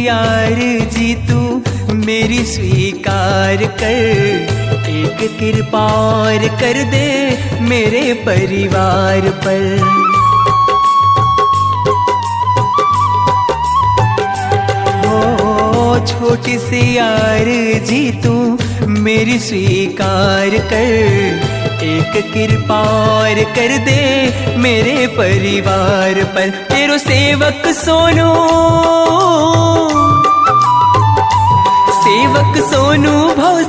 यार जी तू मेरी स्वीकार कर, एक कृपा और कर दे मेरे परिवार पर। ओ छोटी सी यार जी तू मेरी स्वीकार कर, एक कृपा और कर दे मेरे परिवार पर। तेरो सेवक सोनू, सेवक सोनू भव